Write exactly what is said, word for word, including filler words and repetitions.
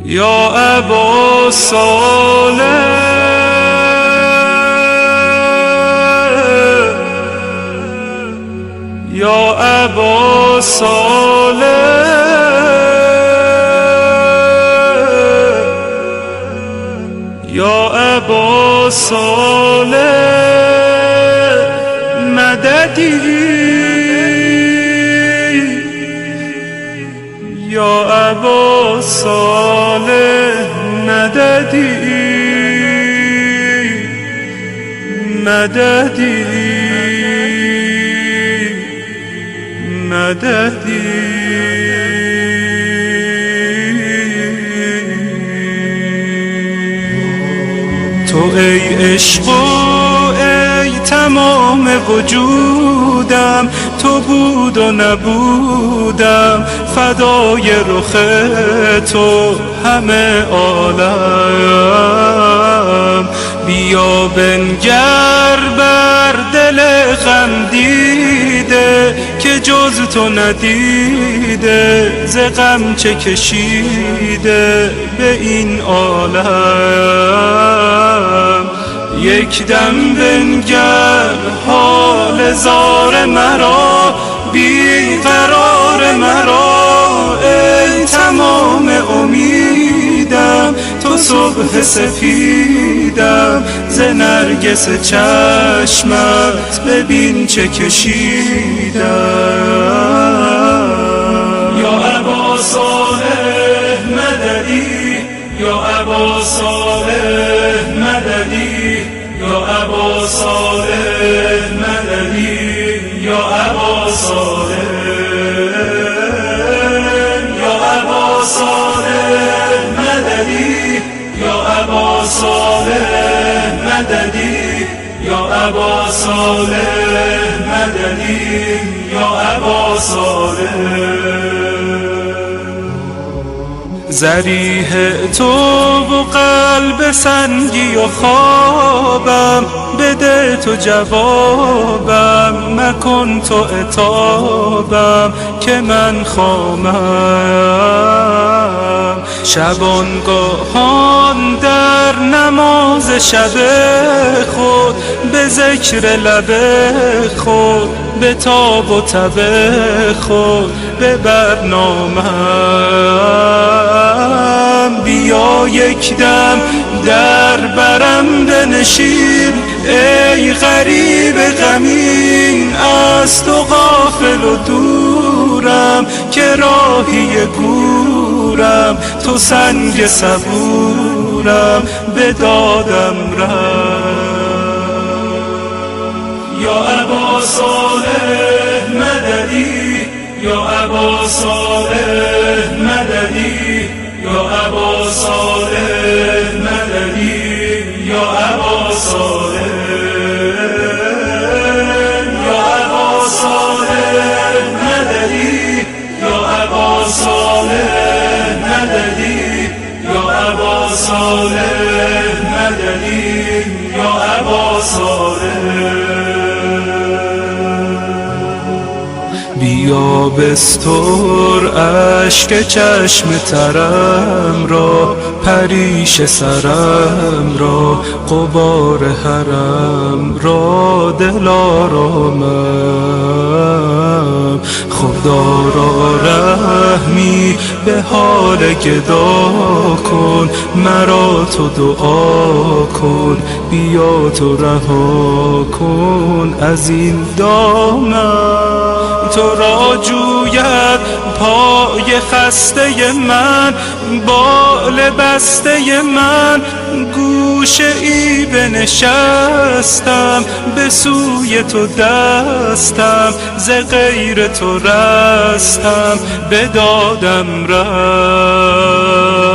یا ابا صالح یا ابا صالح یا ابا صالح مددی یا ابا صالح مددی مددی مددی تو ای عشق و ای تمام وجودم، تو بود و نبودم فدای رخ تو همه عالم. بیا بنگر بر دل غم دیده که جز تو ندیده، ز غم چه کشیده به این عالم. یک دم بنگر حال زار مرا، بیقرار مرا، ای تمام امیدم، تو صبح سفیدم، ز نرگس چشمت ببین چه کشیدم. یا ابا صالح مددی یا ابا صالح مددی یا ابا صالح مددی یا ابا صالح یا ابا صالح مددی یا ابا صالح مددی یا ابا صالح مددی یا ابا صالح. ضریح تو و قلب سنگی و خوابم، بده تو جوابم، مکن تو عتابم که من خامم. شبانگاهان در نماز شب خود، به ذکر لب خود، به تاب و تب خود، به برنامم. بیا یک دم در برم بنشین ای غریب غمین، از تو غافل و دورم که راهی گورم، تو سنگ صبورم به دادم رم. یا ابا صالح مددی یا ابا صالح مددی یا ابا صالح مددی یا ابا صالح یا ابا صالح مددی یا ابا صالح مددی یا ابا صالح مددی یا ابا صالح. بیا بستر اشک چشم ترم را، پریش سرم را، غبار حرم را، دلارامم. خدا را رحمی به حال گدا کن، مرا تو دعا کن، بیا تو رها کن از این دامن. تو را جوید پای خسته من، بال بسته من، گوشه ای بنشستم، به سوی تو دستم، ز غیر تو رستم، به دادم رست.